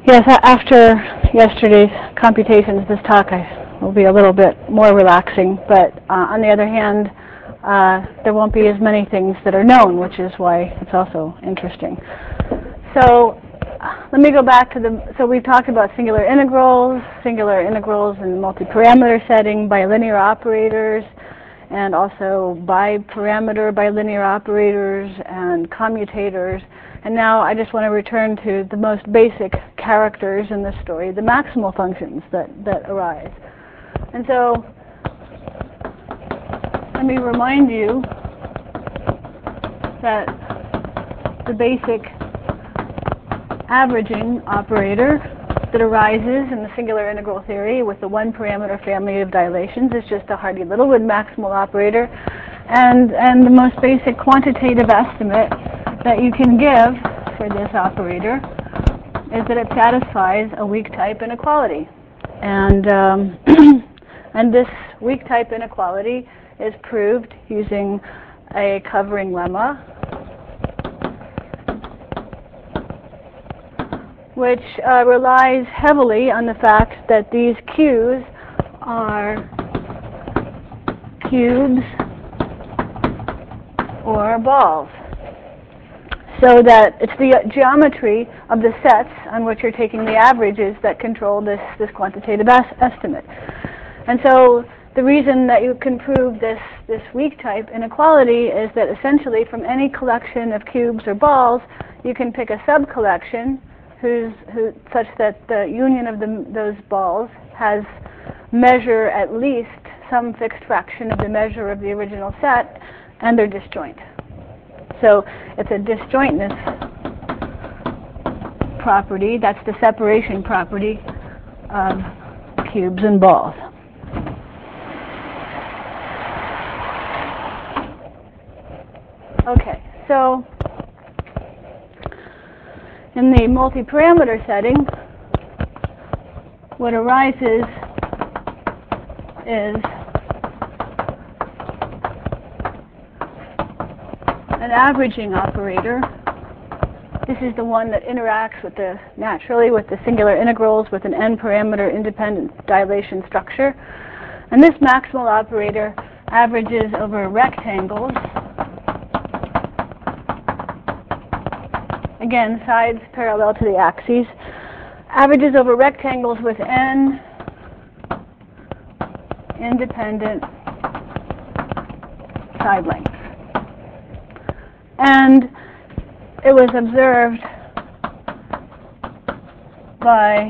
Yes, after yesterday's computations, this talk will be a little bit more relaxing, but on the other hand, there won't be as many things that are known, which is why it's also interesting. So let me go back to so we've talked about singular integrals in multi-parameter setting, bilinear operators, and also biparameter bilinear operators and commutators. And now I just want to return to the most basic characters in this story, the maximal functions that arise. And so let me remind you that the basic averaging operator that arises in the singular integral theory with the one-parameter family of dilations is just a Hardy-Littlewood maximal operator. And the most basic quantitative estimate that you can give for this operator is that it satisfies a weak type inequality. And, and this weak type inequality is proved using a covering lemma, which relies heavily on the fact that these Q's are cubes or balls. So that it's the geometry of the sets on which you're taking the averages that control this quantitative estimate. And so the reason that you can prove this weak type inequality is that essentially from any collection of cubes or balls, you can pick a sub-collection such that the union of those balls has measure at least some fixed fraction of the measure of the original set, and they're disjoint. So it's a disjointness property. That's the separation property of cubes and balls. Okay, so in the multi-parameter setting, what arises is an averaging operator. This is the one that interacts naturally with the singular integrals with an n-parameter independent dilation structure. And this maximal operator averages over rectangles. Again, sides parallel to the axes. Averages over rectangles with n independent side lengths. And it was observed by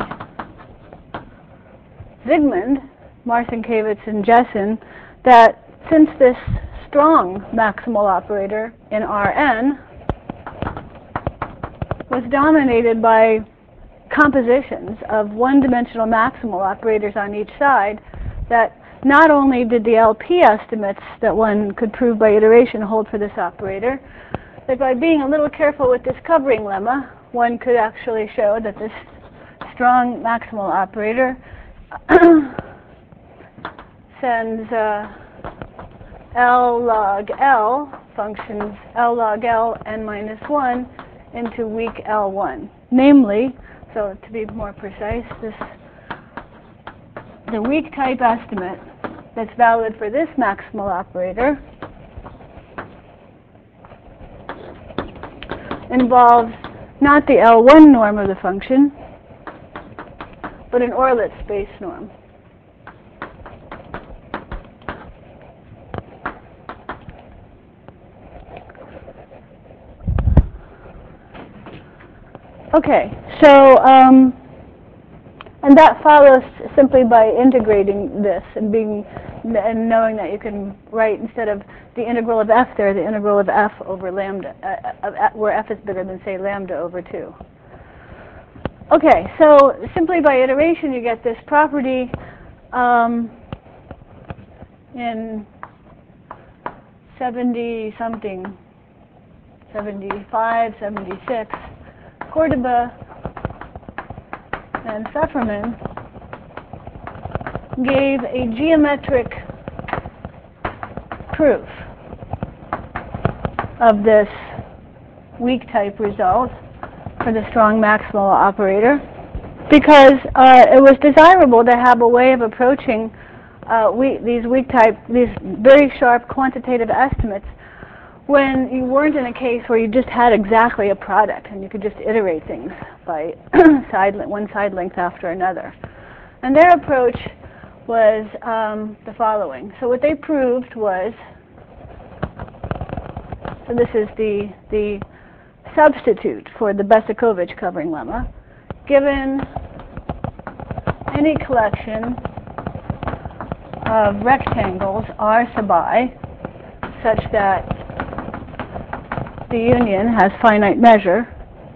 Zygmunt, Marcinkiewicz, and Jessen that since this strong maximal operator in Rn was dominated by compositions of one-dimensional maximal operators on each side, that not only did the LP estimates that one could prove by iteration hold for this operator, but by being a little careful with this covering lemma, one could actually show that this strong maximal operator sends L log L functions L log L n minus 1 into weak L1. Namely, so to be more precise, the weak type estimate that's valid for this maximal operator involves not the L1 norm of the function, but an Orlitz space norm. Okay, so and that follows simply by integrating this and knowing that you can write instead of the integral of f there, the integral of f over lambda, where f is bigger than say lambda over 2. Okay, so simply by iteration you get this property in 70-something, 75, 76. Cordoba and Pfefferman gave a geometric proof of this weak type result for the strong maximal operator. because it was desirable to have a way of approaching these very sharp quantitative estimates when you weren't in a case where you just had exactly a product and you could just iterate things by one side length after another. And their approach was the following. So what they proved was, so this is the substitute for the Besekovich covering lemma, given any collection of rectangles R sub I such that the union has finite measure,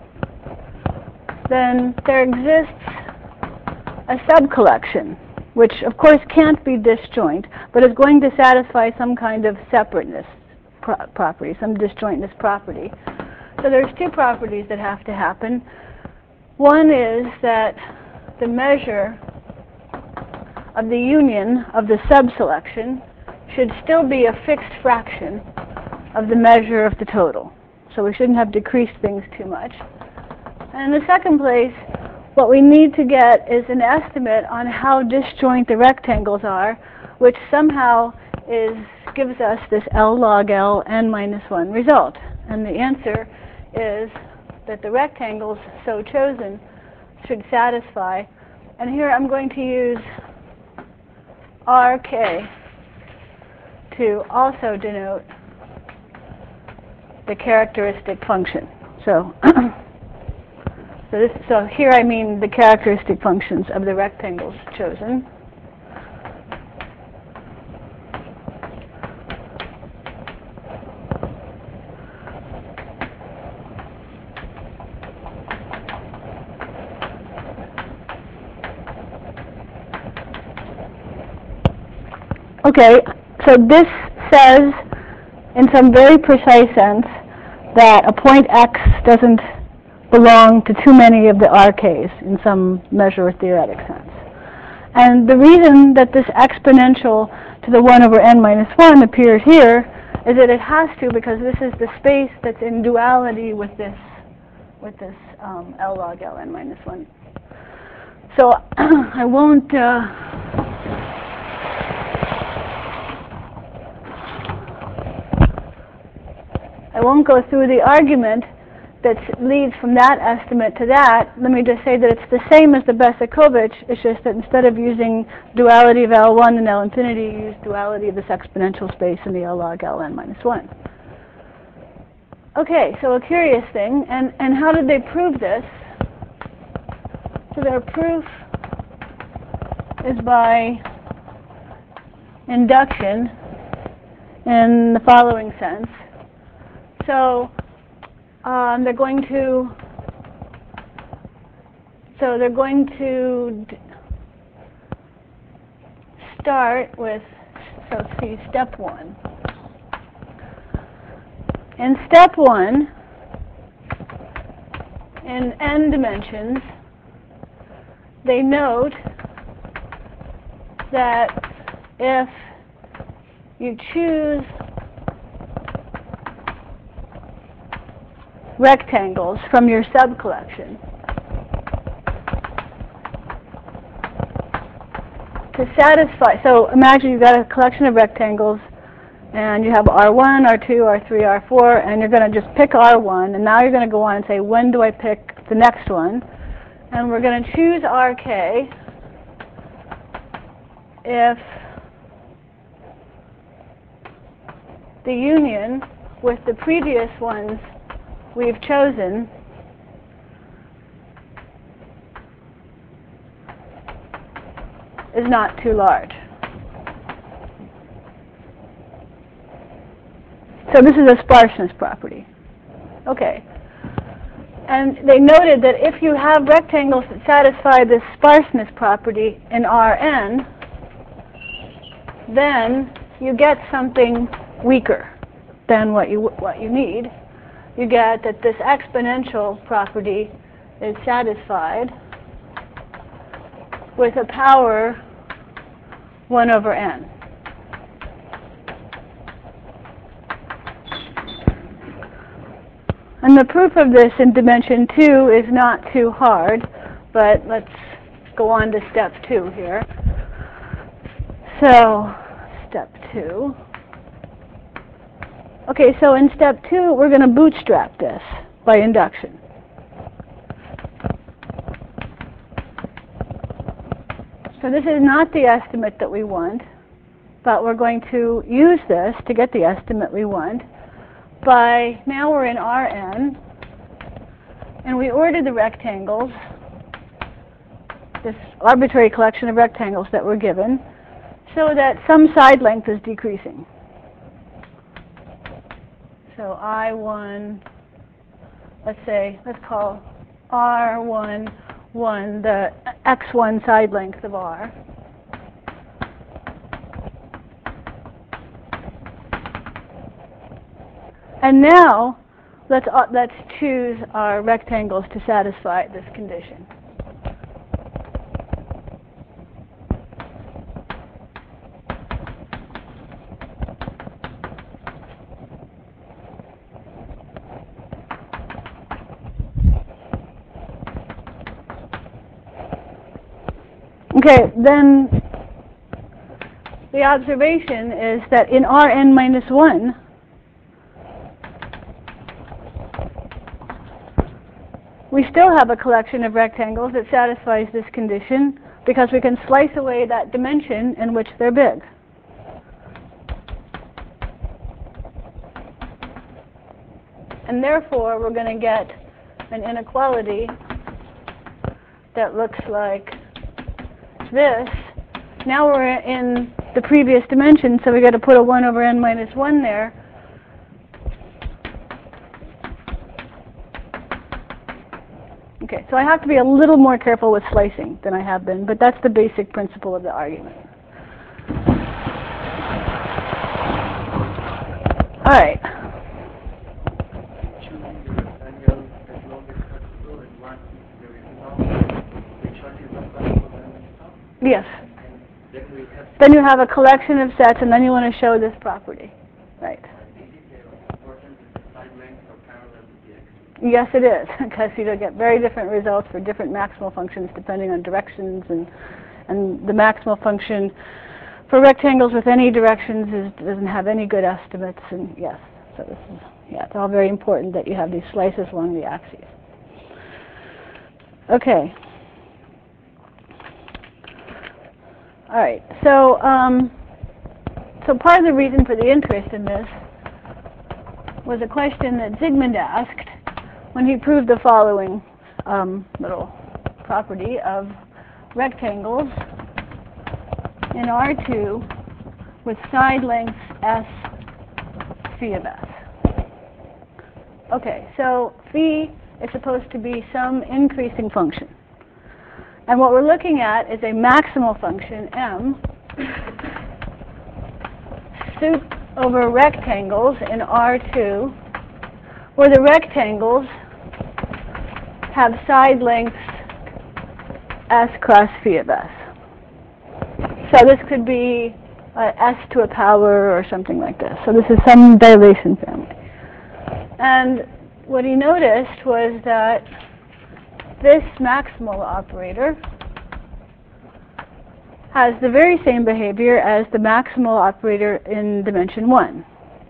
then there exists a subcollection, which of course can't be disjoint, but is going to satisfy some kind of separateness property, some disjointness property. So there's two properties that have to happen. One is that the measure of the union of the subselection should still be a fixed fraction of the measure of the total. So we shouldn't have decreased things too much. And in the second place, what we need to get is an estimate on how disjoint the rectangles are, which somehow gives us this L log L n minus 1 result. And the answer is that the rectangles so chosen should satisfy. And here I'm going to use RK to also denote the characteristic function. So, so here I mean the characteristic functions of the rectangles chosen. Okay, so this says, in some very precise sense, that a point x doesn't belong to too many of the RKs in some measure theoretic sense. And the reason that this exponential to the 1 over n minus 1 appears here is that it has to, because this is the space that's in duality with this L log L n minus 1. So I won't go through the argument that leads from that estimate to that. Let me just say that it's the same as the Besekovich. It's just that instead of using duality of L1 and L infinity, you use duality of this exponential space in the L log L n minus 1. Okay, so a curious thing. And how did they prove this? So their proof is by induction in the following sense. So they're going to start with, so see, step 1. In step 1, in n dimensions, they note that if you choose rectangles from your subcollection to satisfy, so imagine you've got a collection of rectangles and you have R1, R2, R3, R4, and you're going to just pick R1, and now you're going to go on and say, when do I pick the next one? And we're going to choose RK if the union with the previous ones we've chosen is not too large. So this is a sparseness property. Okay. And they noted that if you have rectangles that satisfy this sparseness property in Rn, then you get something weaker than what you need. You get that this exponential property is satisfied with a power 1 over n. And the proof of this in dimension 2 is not too hard. but let's go on to step 2 here. So, step 2. Okay, so in step 2, we're going to bootstrap this by induction. So this is not the estimate that we want, but we're going to use this to get the estimate we want by, now we're in Rn, and we order the rectangles, this arbitrary collection of rectangles that we're given, so that some side length is decreasing. So I1, let's call R1, the x1 side length of R. And now, let's choose our rectangles to satisfy this condition. Okay, then the observation is that in Rn minus 1, we still have a collection of rectangles that satisfies this condition because we can slice away that dimension in which they're big. And therefore, we're going to get an inequality that looks like this. Now we're in the previous dimension, so we've got to put a 1 over n minus 1 there. Okay, so I have to be a little more careful with slicing than I have been, but that's the basic principle of the argument. All right. Yes. Then you have a collection of sets, and then you want to show this property. Right. Yes, it is, because you get very different results for different maximal functions depending on directions, and the maximal function for rectangles with any directions doesn't have any good estimates, and yes, so this is, it's all very important that you have these slices along the axes. Okay. All right, so part of the reason for the interest in this was a question that Zygmunt asked when he proved the following little property of rectangles in R2 with side lengths S phi of S. Okay, so phi is supposed to be some increasing function. And what we're looking at is a maximal function, m, suit over rectangles in R2, where the rectangles have side lengths S cross phi of S. So this could be S to a power or something like this. So this is some dilation family. And what he noticed was that this maximal operator has the very same behavior as the maximal operator in dimension 1.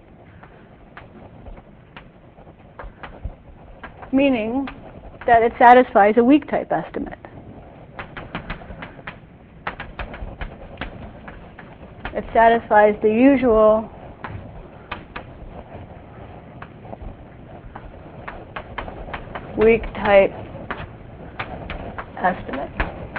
Meaning that it satisfies a weak type estimate. It satisfies the usual weak type estimate.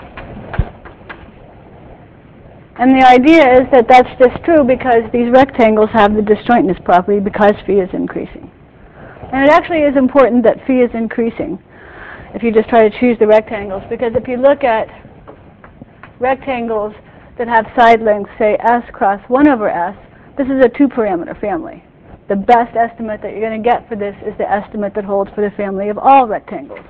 And the idea is that that's just true because these rectangles have the disjointness property because phi is increasing. And it actually is important that phi is increasing if you just try to choose the rectangles, because if you look at rectangles that have side lengths, say S cross 1 over S, this is a 2-parameter family. The best estimate that you're going to get for this is the estimate that holds for the family of all rectangles.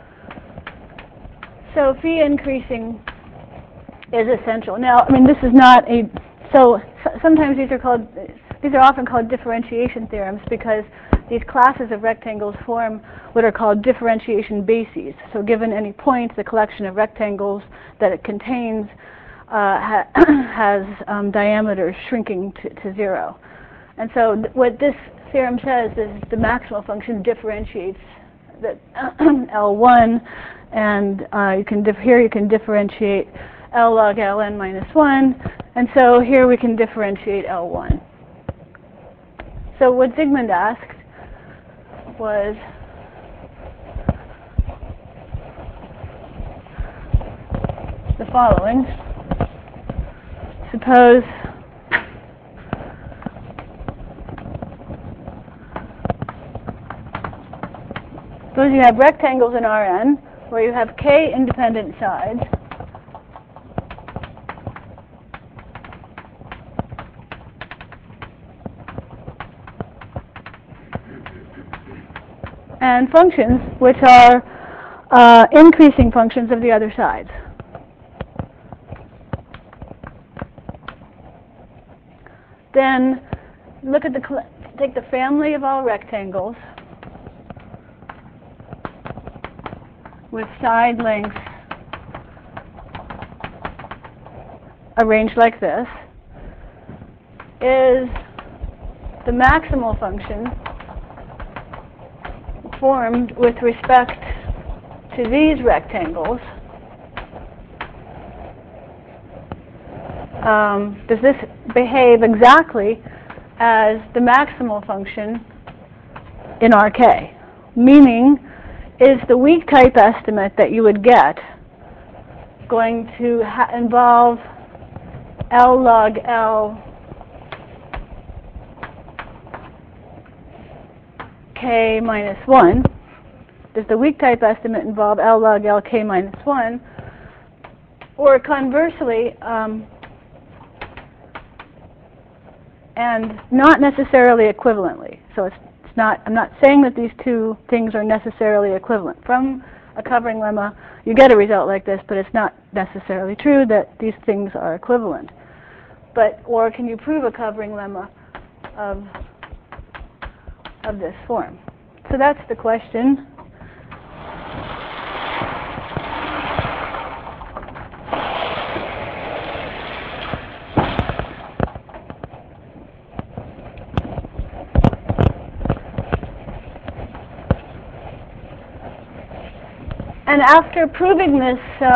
So phi increasing is essential. Now, I mean, this is not sometimes these are often called differentiation theorems because these classes of rectangles form what are called differentiation bases. So given any point, the collection of rectangles that it contains has diameters shrinking to 0. And so what this theorem says is the maximal function differentiates that L1, and here you can differentiate L log Ln minus 1, and so here we can differentiate L1. So what Zygmunt asked was the following. Suppose you have rectangles in Rn where you have k independent sides, and functions which are increasing functions of the other sides. Then look at take the family of all rectangles with side lengths arranged like this. Is the maximal function formed with respect to these rectangles? Does this behave exactly as the maximal function in Rk? Meaning, is the weak type estimate that you would get going to involve L log L k minus 1? Does the weak type estimate involve L log L k minus 1? Or conversely, and not necessarily equivalently. So I'm not saying that these two things are necessarily equivalent. From a covering lemma, you get a result like this, but it's not necessarily true that these things are equivalent. Or can you prove a covering lemma of this form? So that's the question. And after proving this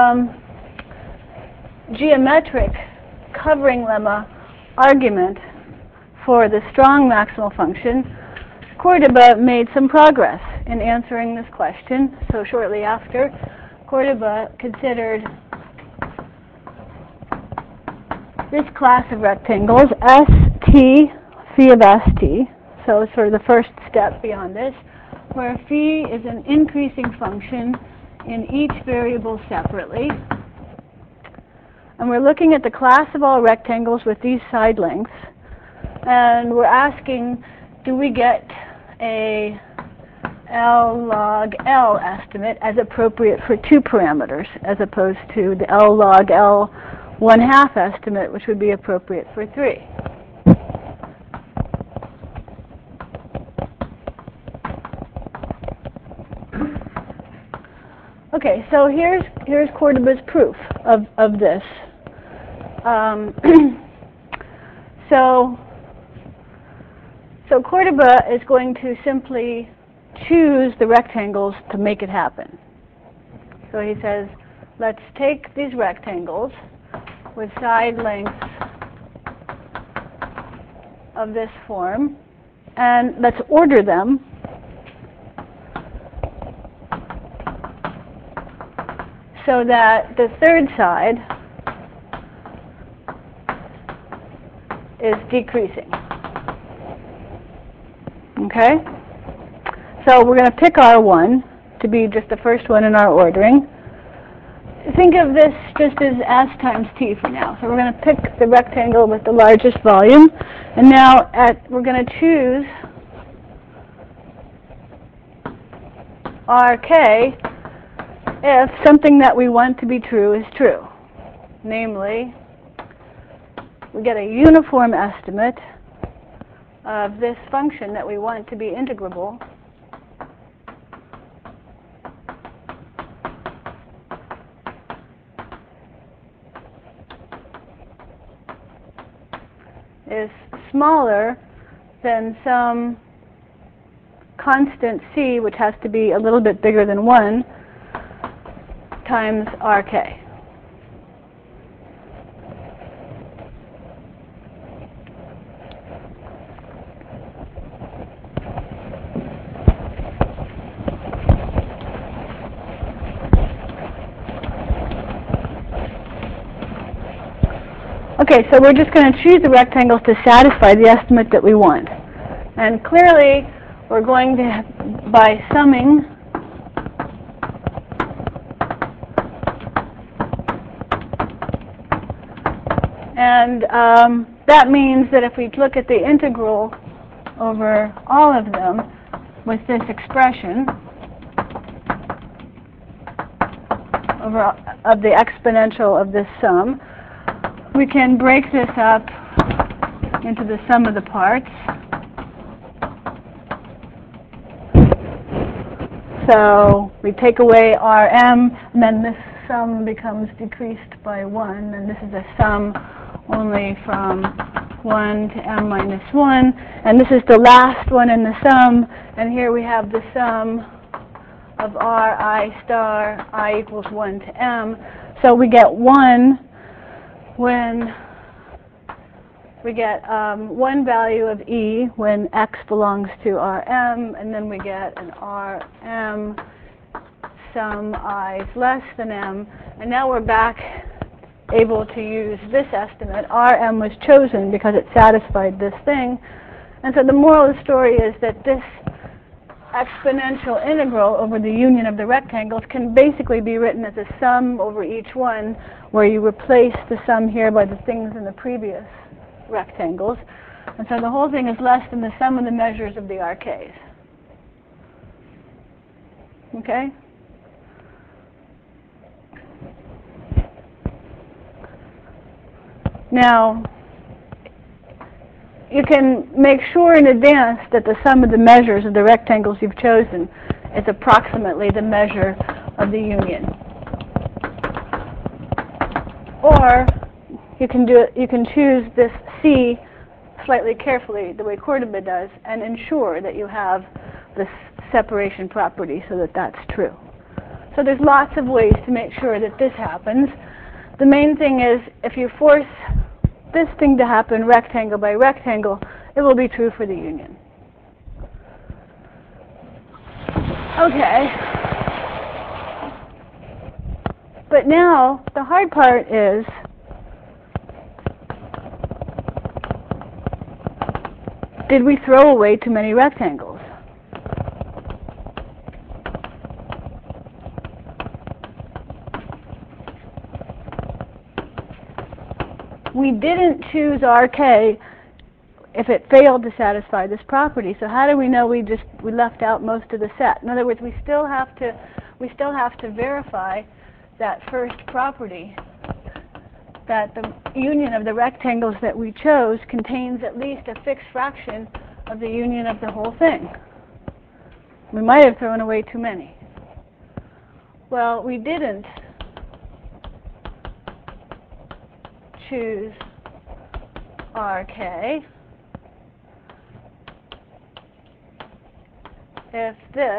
geometric covering lemma argument for the strong maximal function, Cordoba made some progress in answering this question. So shortly after, Cordoba considered this class of rectangles, ST, phi of ST. So sort of the first step beyond this, where phi is an increasing function in each variable separately. And we're looking at the class of all rectangles with these side lengths. And we're asking, do we get a L log L estimate as appropriate for 2 parameters, as opposed to the L log L 1/2 estimate, which would be appropriate for 3. Okay, so here's Cordoba's proof of this. So Cordoba is going to simply choose the rectangles to make it happen. So he says, let's take these rectangles with side lengths of this form, and let's order them so that the third side is decreasing. Okay? So we're going to pick R1 to be just the first one in our ordering. Think of this just as S times T for now. So we're going to pick the rectangle with the largest volume, and now we're going to choose Rk if something that we want to be true is true. Namely, we get a uniform estimate of this function that we want to be integrable is smaller than some constant c, which has to be a little bit bigger than 1, times rk. Okay, so we're just going to choose the rectangles to satisfy the estimate that we want. And clearly, we're going to, by summing and that means that if we look at the integral over all of them with this expression of the exponential of this sum, we can break this up into the sum of the parts. So we take away Rm, and then this sum becomes decreased by 1, and this is a sum only from 1 to m minus 1, and this is the last one in the sum, and here we have the sum of r I star I equals 1 to m. So we get 1 when we get one value of E when x belongs to Rm, and then we get an Rm sum I is less than m, and now we're back able to use this estimate. Rm was chosen because it satisfied this thing, and so the moral of the story is that this exponential integral over the union of the rectangles can basically be written as a sum over each one, where you replace the sum here by the things in the previous rectangles. And so the whole thing is less than the sum of the measures of the RKs. Okay? Now, you can make sure in advance that the sum of the measures of the rectangles you've chosen is approximately the measure of the union. Or you can choose this C slightly carefully, the way Cordoba does, and ensure that you have this separation property so that that's true. So there's lots of ways to make sure that this happens. The main thing is, if you force this thing to happen rectangle by rectangle, it will be true for the union. Okay. But now, the hard part is did we throw away too many rectangles? We didn't choose RK if it failed to satisfy this property. So how do we know we left out most of the set? In other words, we still have to verify that first property, that the union of the rectangles that we chose contains at least a fixed fraction of the union of the whole thing. We might have thrown away too many. Well, we didn't choose RK if this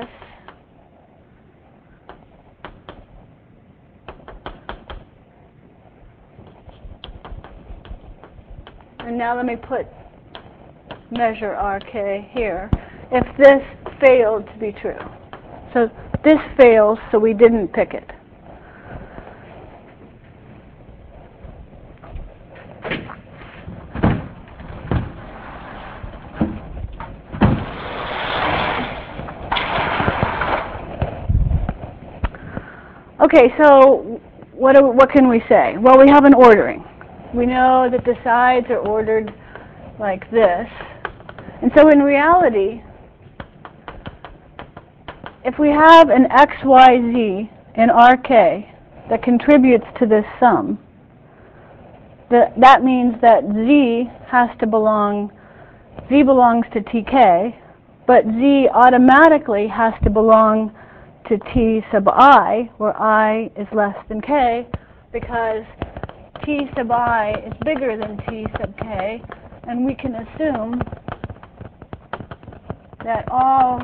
and now let me put measure RK here, if this failed to be true. So this fails, so we didn't pick it. Okay, so what can we say? Well, we have an ordering. We know that the sides are ordered like this. And so in reality, if we have an XYZ in RK that contributes to this sum, that means that Z has to belong z belongs to tk, but z automatically has to belong to t sub I, where I is less than k, because t sub I is bigger than t sub k, and we can assume that all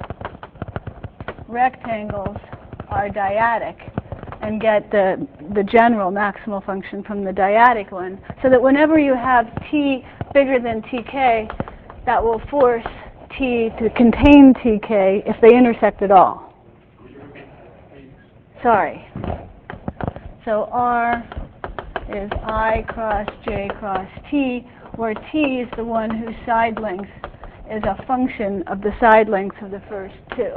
rectangles are dyadic and get the general maximal function from the dyadic one, so that whenever you have t bigger than tk, that will force t to contain tk if they intersect at all. Sorry. So R is I cross j cross t, where t is the one whose side length is a function of the side length of the first two.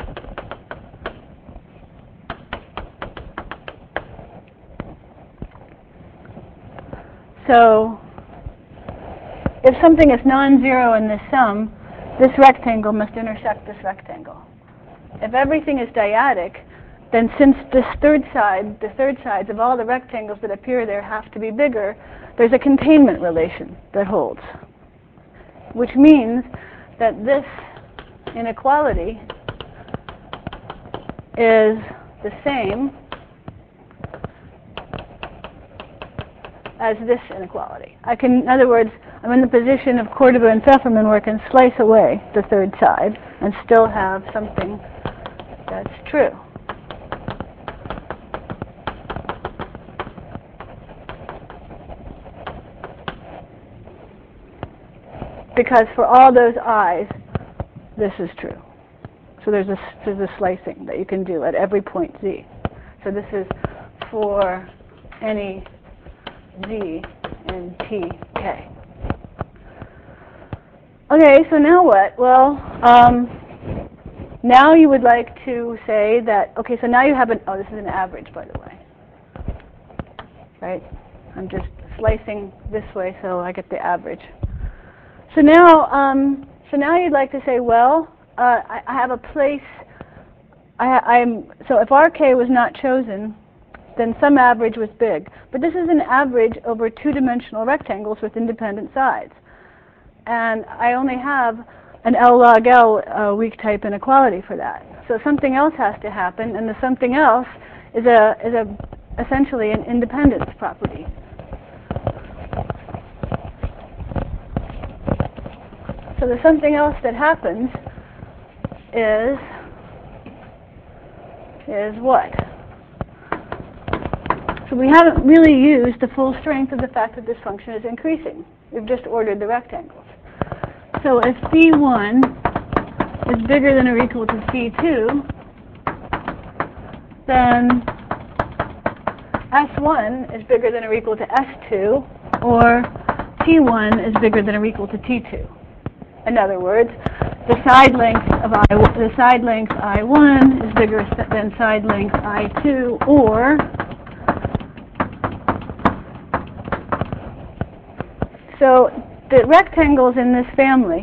So if something is non-zero in this sum, this rectangle must intersect this rectangle. If everything is dyadic, then since this third side, the third sides of all the rectangles that appear there have to be bigger, there's a containment relation that holds, which means that this inequality is the same as this inequality. In other words, I'm in the position of Cordova and Pfefferman where I can slice away the third side and still have something that's true. Because for all those i's, this is true. So there's a slicing that you can do at every point z. So this is for any z in tk. Okay, so now what? Well, now you would like to say that, okay, so now you have this is an average, by the way. Right? I'm just slicing this way so I get the average. So now you'd like to say, well, I have a place. So if RK was not chosen, then some average was big. But this is an average over two-dimensional rectangles with independent sides, and I only have an L log L weak type inequality for that. So something else has to happen, and the something else is essentially an independence property. So the something else that happens is what? So we haven't really used the full strength of the fact that this function is increasing. We've just ordered the rectangles. So if C1 is bigger than or equal to C2, then S1 is bigger than or equal to S2, or T1 is bigger than or equal to T2. In other words, the side length I1 is bigger than side length I2, or so the rectangles in this family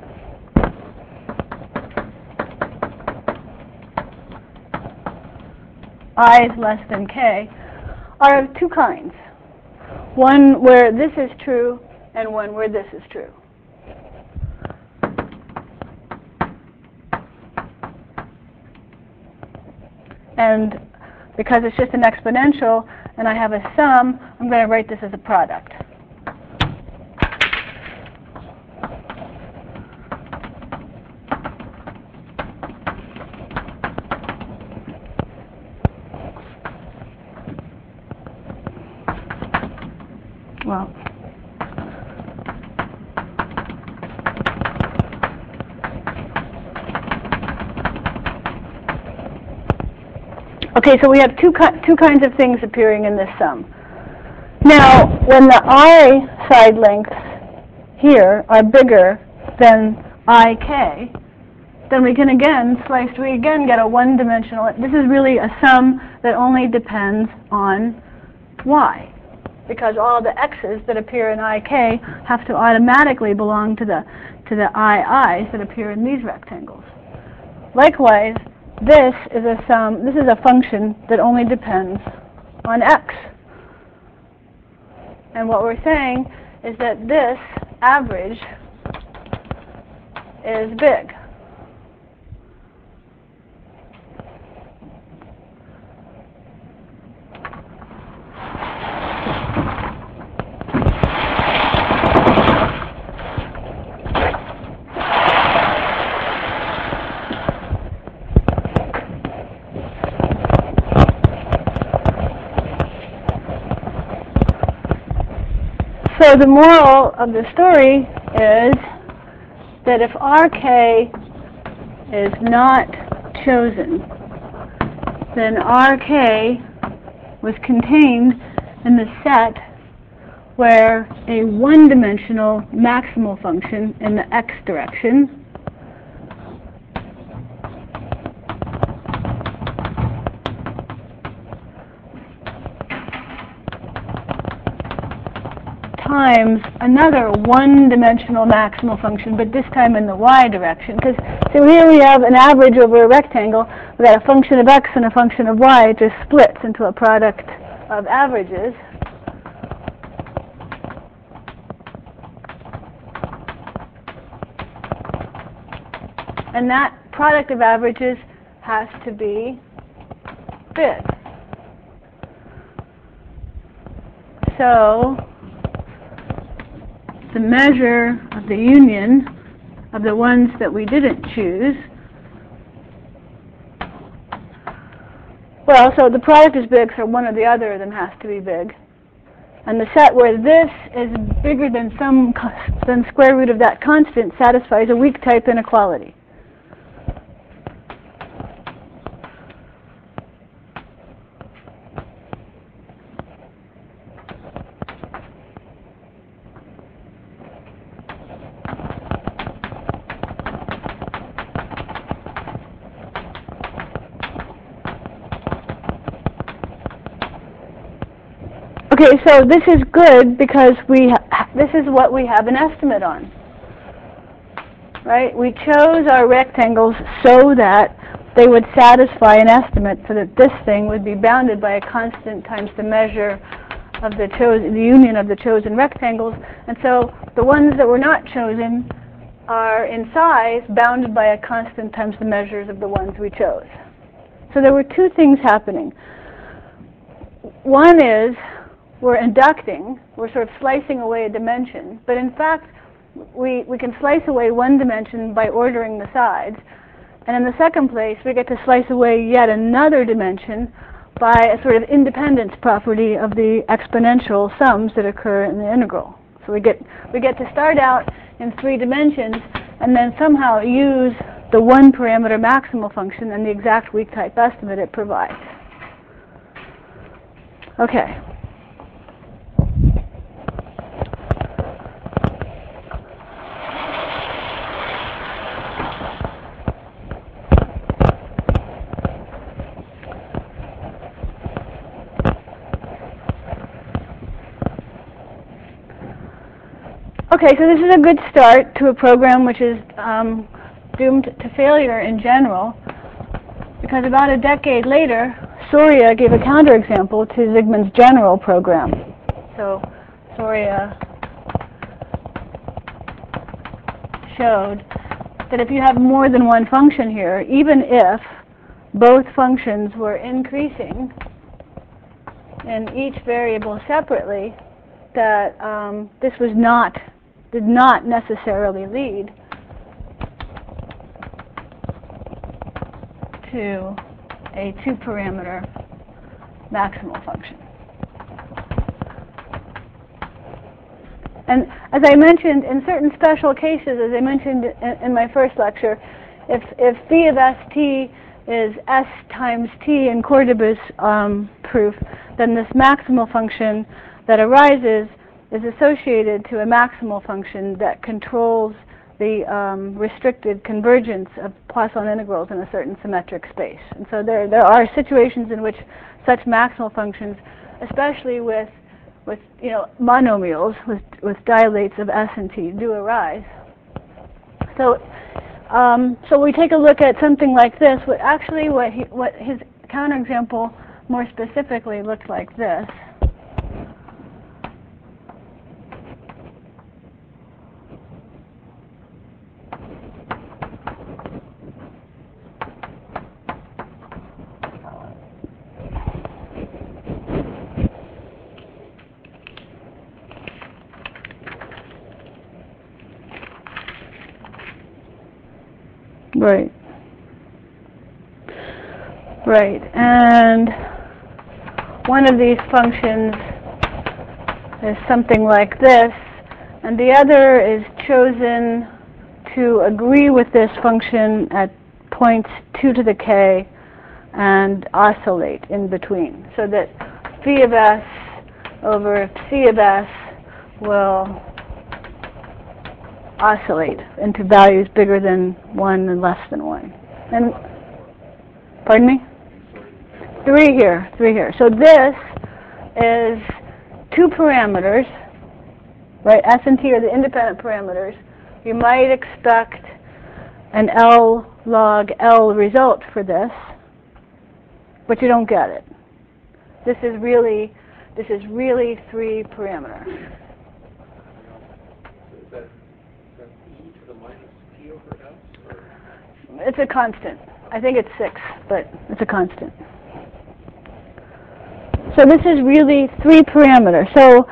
I is less than k are of two kinds. One where this is true and one where this is true. And because it's just an exponential and I have a sum, I'm going to write this as a product. Well, okay, so we have two kinds of things appearing in this sum. Now, when the I side lengths here are bigger than IK, then we can again get a one-dimensional. This is really a sum that only depends on y, because all the x's that appear in IK have to automatically belong to the ii's that appear in these rectangles. Likewise, this is a sum. This is a function that only depends on x. And what we're saying is that this average is big. So the moral of the story is that if RK is not chosen, then RK was contained in the set where a one-dimensional maximal function in the x direction times another one-dimensional maximal function, but this time in the y direction. Because so here we have an average over a rectangle. We've got a function of x and a function of y. It just splits into a product of averages. And that product of averages has to be big. So the measure of the union of the ones that we didn't choose, well, so the product is big, so one or the other of them has to be big. And the set where this is bigger than square root of that constant satisfies a weak type inequality. Okay, so this is good because this is what we have an estimate on, right? We chose our rectangles so that they would satisfy an estimate so that this thing would be bounded by a constant times the measure of the union of the chosen rectangles. And so the ones that were not chosen are in size bounded by a constant times the measures of the ones we chose. So there were two things happening. One is we're inducting, we're sort of slicing away a dimension, but in fact we can slice away one dimension by ordering the sides, and in the second place we get to slice away yet another dimension by a sort of independence property of the exponential sums that occur in the integral. So we get to start out in 3 dimensions and then somehow use the one parameter maximal function and the exact weak type estimate it provides. Okay. Okay, so this is a good start to a program which is doomed to failure in general, because about a decade later, Soria gave a counterexample to Zygmund's general program. So Soria showed that if you have more than one function here, even if both functions were increasing in each variable separately, that this did not necessarily lead to a 2-parameter maximal function. And as I mentioned, in certain special cases, as I mentioned in my first lecture, if phi of st is s times t in Cordoba's proof, then this maximal function that arises is associated to a maximal function that controls the restricted convergence of Poisson integrals in a certain symmetric space. And so there are situations in which such maximal functions, especially with monomials, with dilates of s and t, do arise. So we take a look at something like this. What his counterexample more specifically looked like this. Right. Right. And one of these functions is something like this, and the other is chosen to agree with this function at points 2 to the k and oscillate in between, so that phi of s over psi of s will oscillate into values bigger than 1 and less than 1. And, pardon me? 3 here. So this is 2 parameters, right? S and T are the independent parameters. You might expect an L log L result for this, but you don't get it. This is really 3 parameters. So is that e to the minus t over s? Or? It's a constant. I think it's 6, but it's a constant. So this is really 3 parameters. So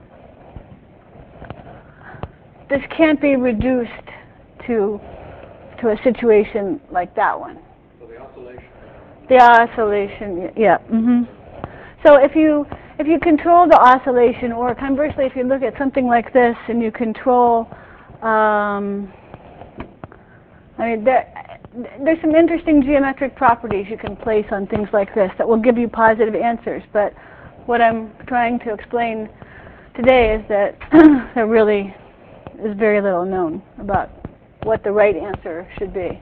this can't be reduced to a situation like that one. So the oscillation. The oscillation, yeah. So if you control the oscillation, or conversely, if you look at something like this and you control, there's some interesting geometric properties you can place on things like this that will give you positive answers. But what I'm trying to explain today is that there really is very little known about what the right answer should be.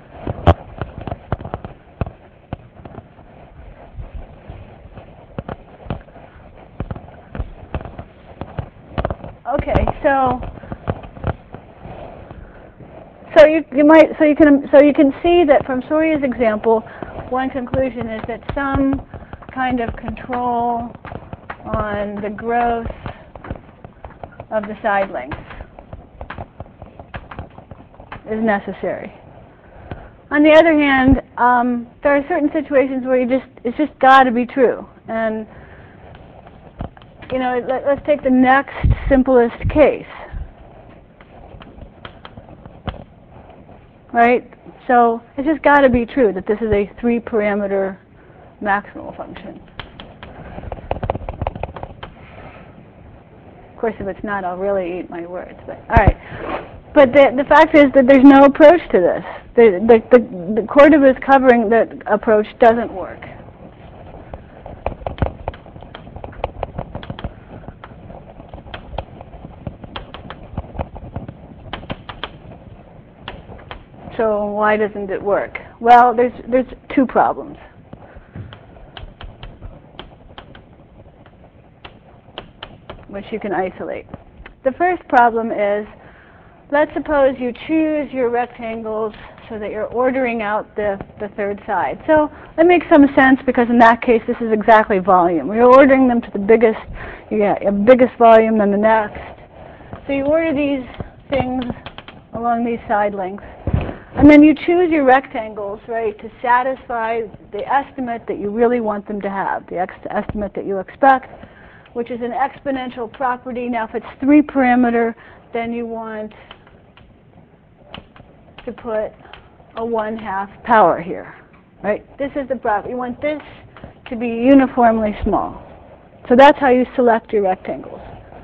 Okay, so you can see that from Surya's example, one conclusion is that some kind of control on the growth of the side lengths is necessary. On the other hand, there are certain situations where it's just got to be true. And let's take the next simplest case. Right? So it's just got to be true that this is a 3-parameter maximal function. Of course, if it's not, I'll really eat my words. But all right. But the fact is that there's no approach to this. The Cordovas covering that approach doesn't work. So why doesn't it work? Well, there's 2 problems. Which you can isolate. The first problem is, let's suppose you choose your rectangles so that you're ordering out the third side. So that makes some sense, because in that case this is exactly volume. You're ordering them to the biggest, you get a biggest volume than the next. So you order these things along these side lengths. And then you choose your rectangles, right, to satisfy the estimate that you really want them to have, the estimate that you expect, which is an exponential property. Now, if it's 3-parameter, then you want to put a 1/2 power here, right? This is the property. You want this to be uniformly small. So that's how you select your rectangles.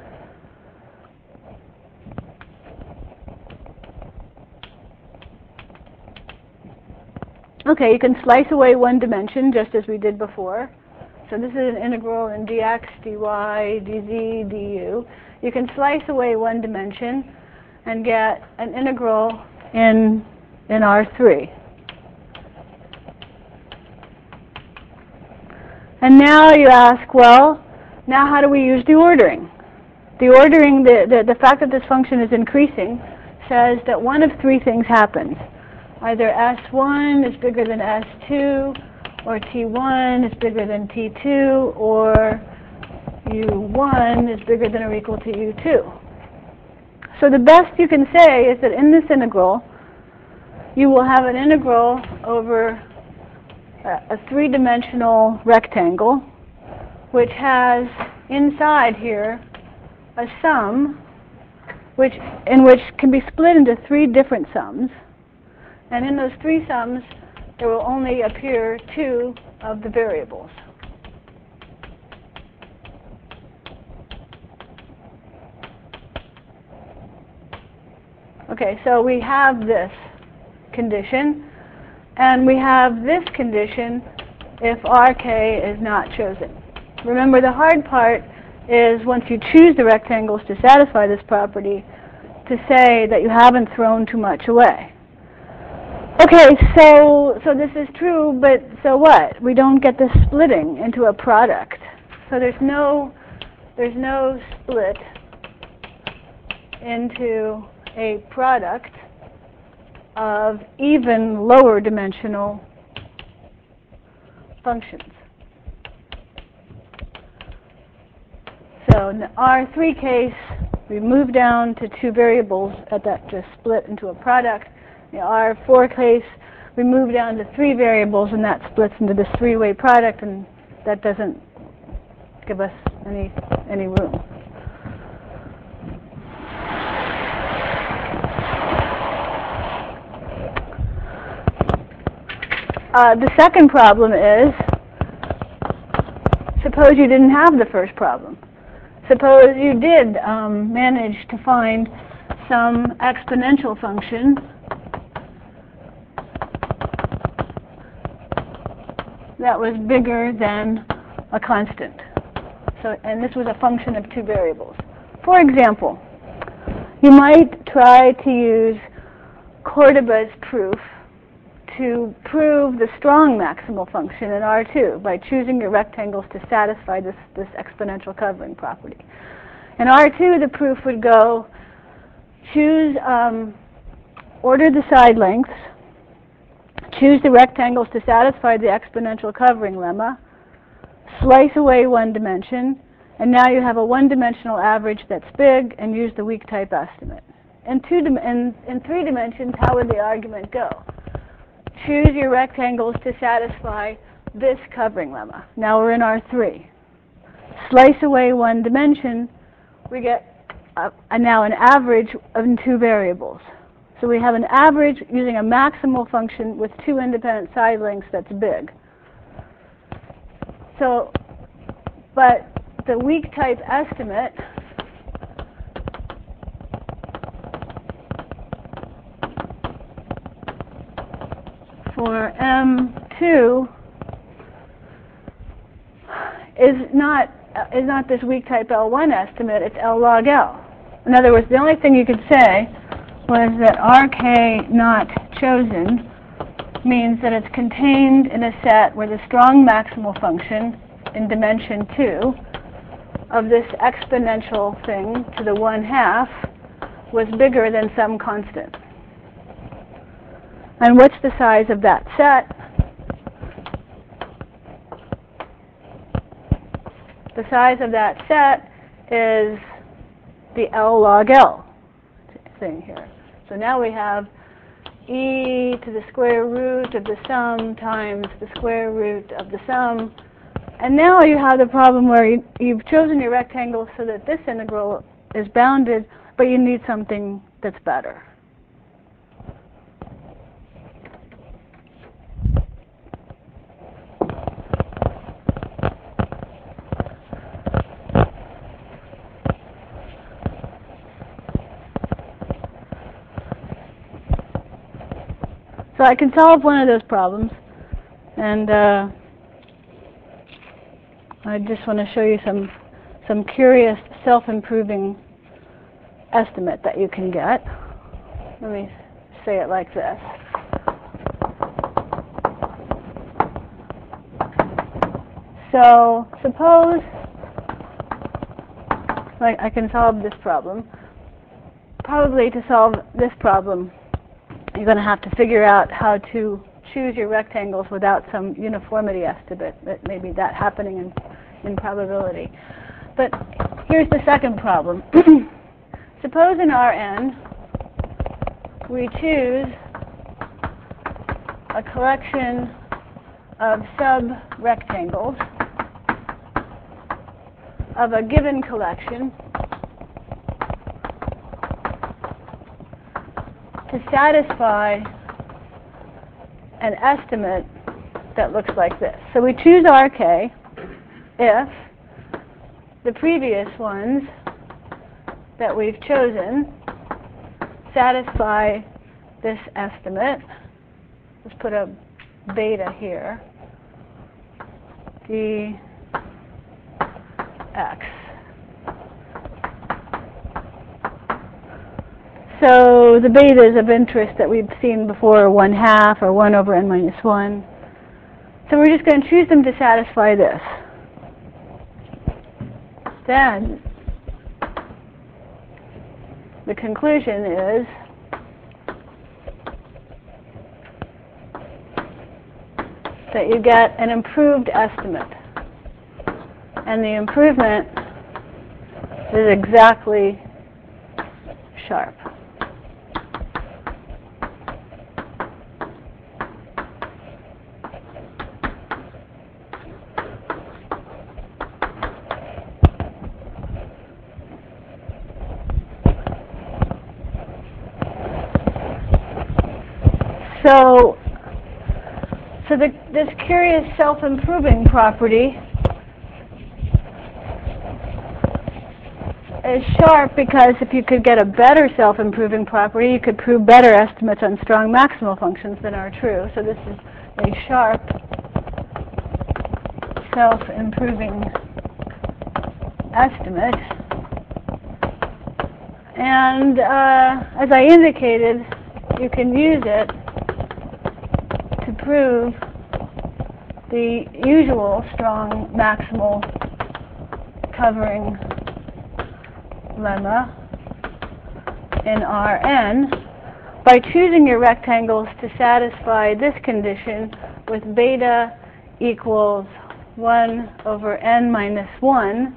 Okay, you can slice away one dimension, just as we did before. So this is an integral in dx, dy, dz, du. You can slice away one dimension and get an integral in R3. And now you ask, well, now how do we use the ordering? The ordering, the fact that this function is increasing says that one of 3 things happens. Either S1 is bigger than S2, or T1 is bigger than T2, or U1 is bigger than or equal to U2. So the best you can say is that in this integral, you will have an integral over a 3-dimensional rectangle, which has inside here a sum in which can be split into 3 different sums. And in those three sums, there will only appear two of the variables. Okay, so we have this condition, and we have this condition if RK is not chosen. Remember, the hard part is once you choose the rectangles to satisfy this property, to say that you haven't thrown too much away. Okay, so this is true, but so what? We don't get the splitting into a product. So there's no split into a product of even lower dimensional functions. So in the R3 case, we move down to two variables that just split into a product. In the R4 case, we move down to three variables, and that splits into this three-way product, and that doesn't give us any room. The second problem is, suppose you didn't have the first problem. Suppose you did manage to find some exponential function that was bigger than a constant. So, and this was a function of two variables. For example, you might try to use Cordoba's proof to prove the strong maximal function in R2 by choosing your rectangles to satisfy this exponential covering property. In R2, the proof would go, order the side lengths, choose the rectangles to satisfy the exponential covering lemma, slice away one dimension, and now you have a one-dimensional average that's big, and use the weak type estimate. In three dimensions, how would the argument go? Choose your rectangles to satisfy this covering lemma. Now we're in R3. Slice away one dimension, we get now an average of two variables. So we have an average using a maximal function with two independent side lengths that's big. So, but the weak type estimate for M2 is not this weak type L1 estimate, it's L log L. In other words, the only thing you could say was that RK not chosen means that it's contained in a set where the strong maximal function in dimension 2 of this exponential thing to the 1/2 was bigger than some constant. And what's the size of that set? The size of that set is the L log L thing here. So now we have e to the square root of the sum times the square root of the sum. And now you have the problem where you've chosen your rectangle so that this integral is bounded, but you need something that's better. So I can solve one of those problems, and I just want to show you some curious self-improving estimate that you can get. Let me say it like this. So suppose I can solve this problem. Probably to solve this problem, you're going to have to figure out how to choose your rectangles without some uniformity estimate, maybe that happening in probability. But here's the second problem. Suppose in Rn we choose a collection of sub-rectangles of a given collection to satisfy an estimate that looks like this. So we choose RK if the previous ones that we've chosen satisfy this estimate. Let's put a beta here. Dx. So the betas of interest that we've seen before are 1/2 or 1 over n minus 1. So we're just going to choose them to satisfy this. Then the conclusion is that you get an improved estimate. And the improvement is exactly sharp. So this curious self-improving property is sharp because if you could get a better self-improving property, you could prove better estimates on strong maximal functions than are true. So this is a sharp self-improving estimate. And as I indicated, you can use it to prove the usual strong maximal covering lemma in Rn by choosing your rectangles to satisfy this condition with beta equals 1 over n minus 1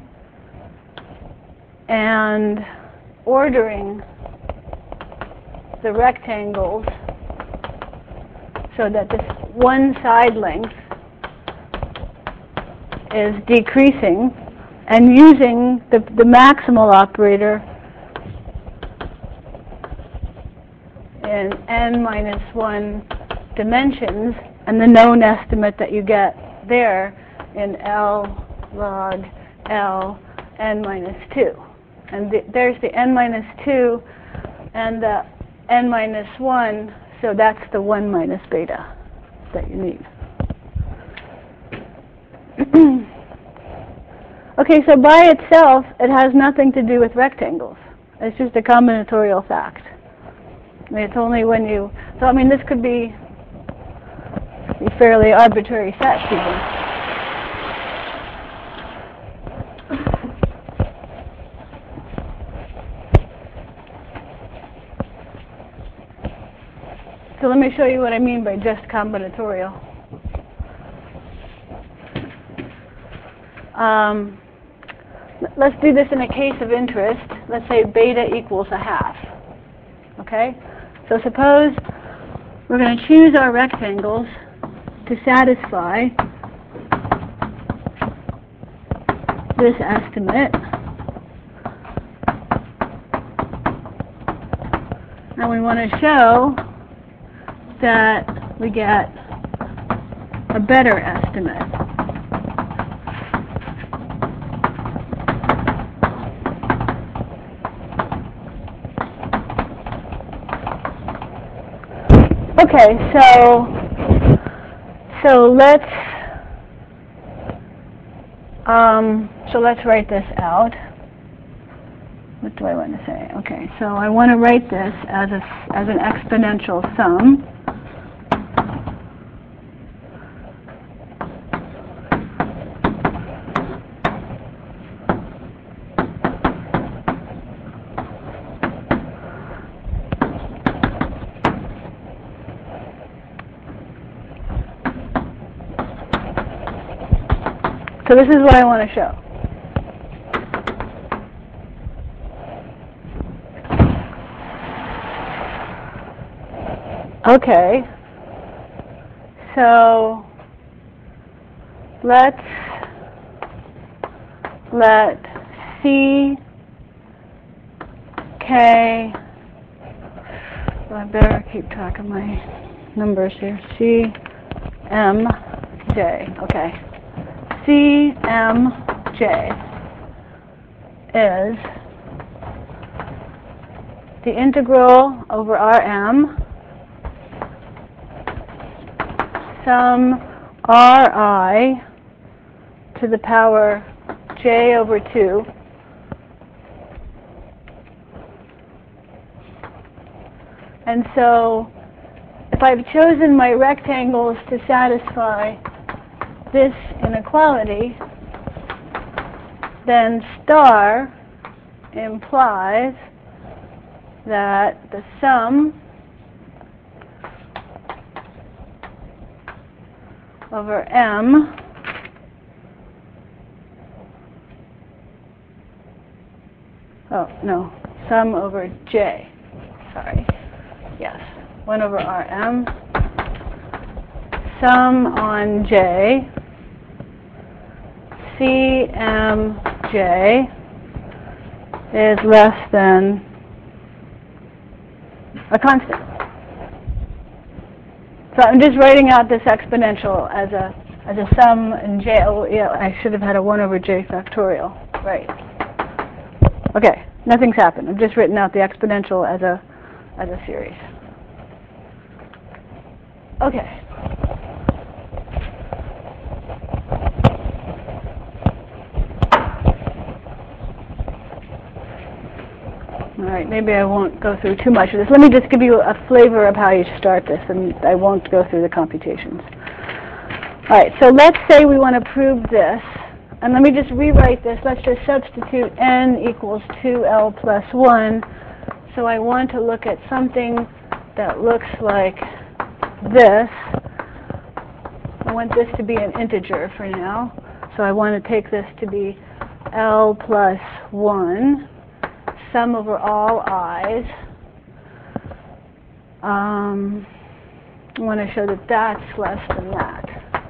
and ordering the rectangles so that this one side length is decreasing and using the maximal operator in n minus 1 dimensions and the known estimate that you get there in L log L n minus 2. And there's the n minus 2 and the n minus 1, so that's the 1 minus beta that you need. Okay, so by itself, it has nothing to do with rectangles. It's just a combinatorial fact. I mean, it's only when you... So, I mean, this could be fairly arbitrary sets even. So let me show you what I mean by just combinatorial. Let's do this in a case of interest. Let's say beta equals 1/2. Okay? So suppose we're going to choose our rectangles to satisfy this estimate. And we want to show that we get a better estimate. Okay, so let's write this out. What do I want to say? Okay, so I want to write this as an exponential sum. So this is what I want to show. Okay, so let C, K, well, I better keep track of my numbers here. C, M, J. Okay. C, M, J is the integral over Rm sum Ri to the power j over 2 and so if I've chosen my rectangles to satisfy this inequality, then star implies that the sum over M sum over J, sorry, yes, 1 over Rm, sum on J, CMJ is less than a constant. So I'm just writing out this exponential as a sum in J. Oh, yeah, I should have had a 1 over J factorial, right? Okay, nothing's happened. I've just written out the exponential as a series. Okay. All right, maybe I won't go through too much of this. Let me just give you a flavor of how you start this, and I won't go through the computations. All right, so let's say we want to prove this. And let me just rewrite this. Let's just substitute n equals 2l plus 1. So I want to look at something that looks like this. I want this to be an integer for now. So I want to take this to be l plus 1, sum over all i's. I want to show that that's less than that.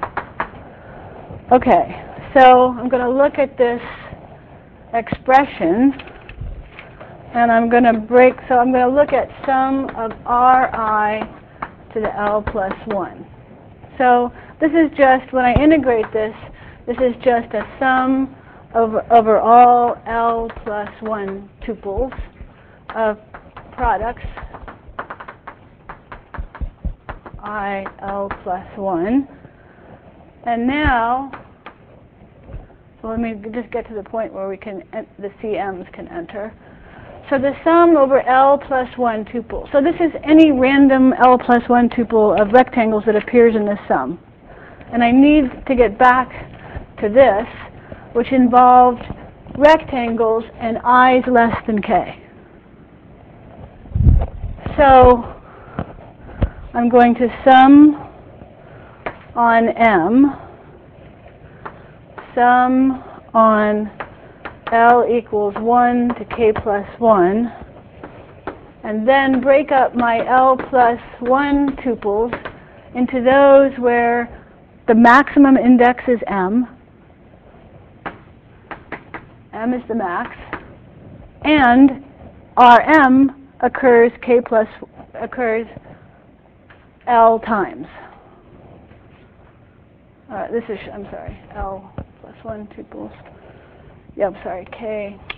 Okay, so I'm going to look at this expression, and I'm going to look at sum of Ri to the L plus 1. So this is just, when I integrate this, this is just a sum over all L plus 1 tuples of products I L plus 1. And now, so let me just get to the point where the CMs can enter. So the sum over L plus 1 tuple. So this is any random L plus 1 tuple of rectangles that appears in this sum. And I need to get back to this, which involved rectangles and i's less than k. So I'm going to sum on M, sum on L equals 1 to k plus 1, and then break up my L plus 1 tuples into those where the maximum index is M. M is the max, and Rm occurs L times. L plus 1 tuples. K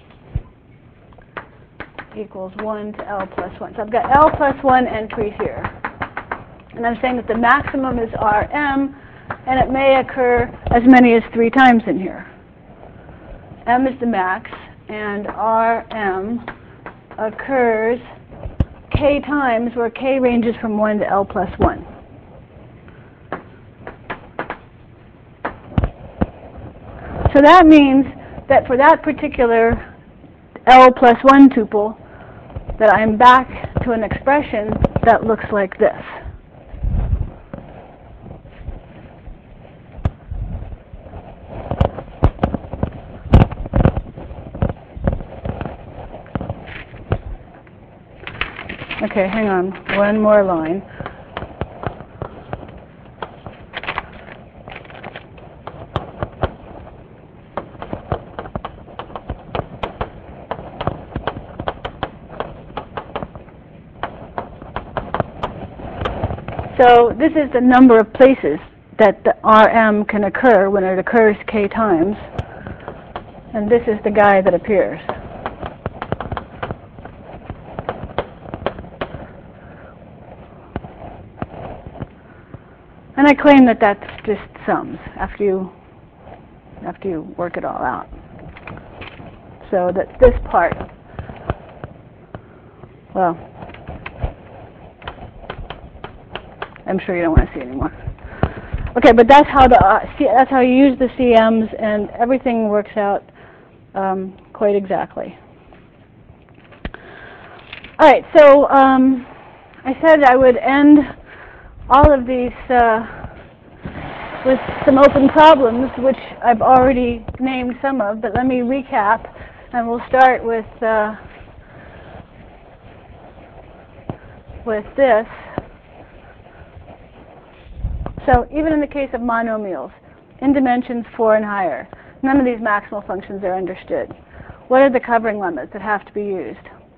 equals 1 to L plus 1. So I've got L plus 1 entries here. And I'm saying that the maximum is Rm, and it may occur as many as 3 times in here. M is the max, and Rm occurs k times, where k ranges from 1 to L plus 1. So that means that for that particular L plus 1 tuple, that I'm back to an expression that looks like this. Okay, hang on, one more line. So this is the number of places that the Rm can occur when it occurs k times. And this is the guy that appears. And I claim that that's just sums after you work it all out. So that this part, well, I'm sure you don't want to see anymore. Okay, but that's how that's how you use the CMs, and everything works out quite exactly. All right, so I said I would end all of these with some open problems, which I've already named some of, but let me recap, and we'll start with this. So even in the case of monomials, in dimensions 4 and higher, none of these maximal functions are understood. What are the covering limits that have to be used?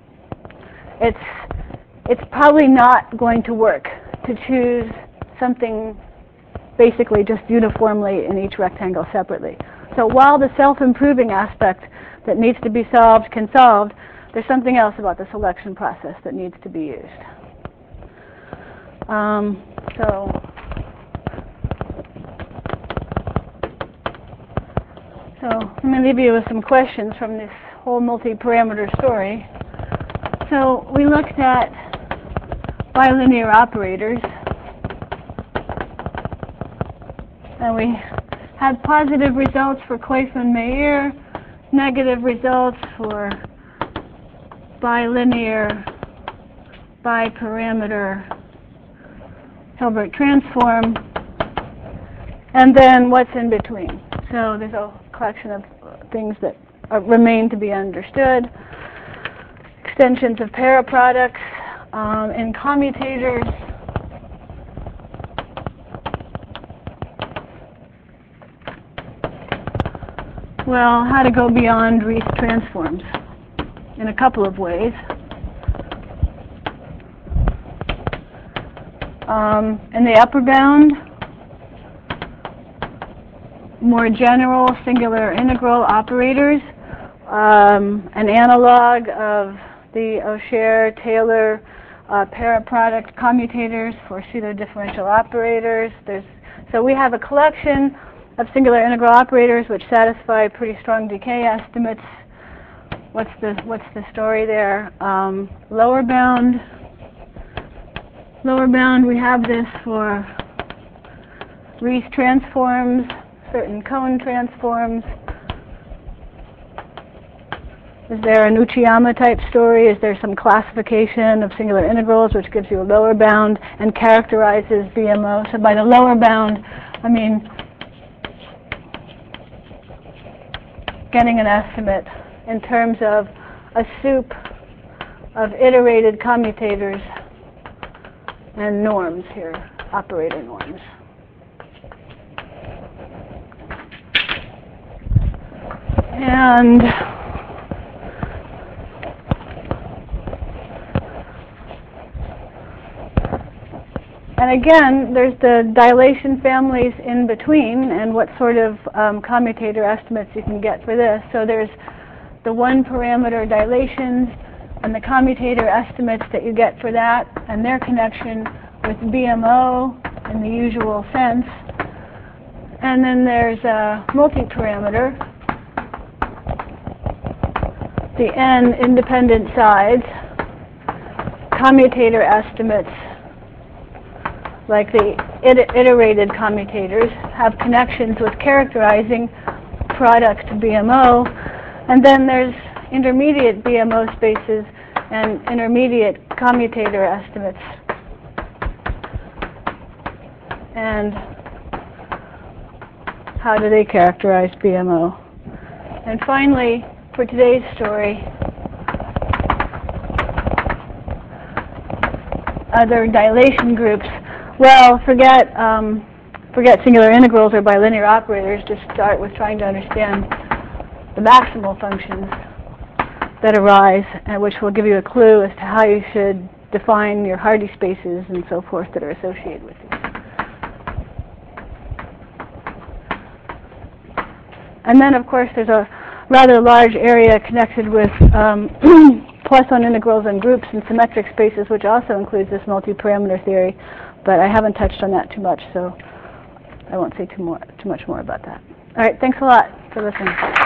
It's probably not going to work to choose something basically just uniformly in each rectangle separately. So while the self-improving aspect that needs to be solved can solve, there's something else about the selection process that needs to be used. So let me leave you with some questions from this whole multi-parameter story. So we looked at bilinear operators, and we had positive results for Koifman-Meyer, negative results for bilinear, biparameter Hilbert transform, and then what's in between. So there's a collection of things that remain to be understood. Extensions of paraproducts in commutators. Well, how to go beyond Riesz transforms in a couple of ways. In the upper bound, more general singular integral operators, an analog of the O'Shea-Taylor paraproduct commutators for pseudo-differential operators. So we have a collection of singular integral operators which satisfy pretty strong decay estimates. What's the story there? Lower bound, we have this for Riesz transforms, certain cone transforms. Is there an Uchiyama type story? Is there some classification of singular integrals which gives you a lower bound and characterizes BMO? So by the lower bound, I mean getting an estimate in terms of a soup of iterated commutators and norms here, operator norms. And again, there's the dilation families in between and what sort of commutator estimates you can get for this. So there's the one parameter dilations and the commutator estimates that you get for that and their connection with BMO in the usual sense. And then there's a multi-parameter, the n independent sides, commutator estimates like the iterated commutators have connections with characterizing product BMO, and then there's intermediate BMO spaces and intermediate commutator estimates. And how do they characterize BMO? And finally, for today's story, other dilation groups. Well, forget singular integrals or bilinear operators. Just start with trying to understand the maximal functions that arise, and which will give you a clue as to how you should define your Hardy spaces and so forth that are associated with these. And then, of course, there's a rather large area connected with Poisson integrals and groups and symmetric spaces, which also includes this multi-parameter theory. But I haven't touched on that too much, so I won't say too much more about that. All right, thanks a lot for listening.